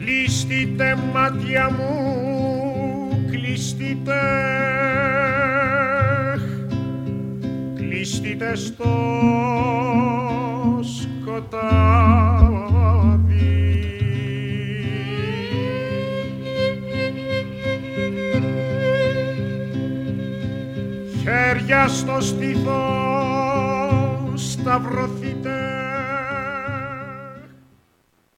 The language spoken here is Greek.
Κλείστητε μάτια μου, κλείστητε, κλείστητε στο σκοτάδι. Χέρια στο στήθος σταυρωθείτε,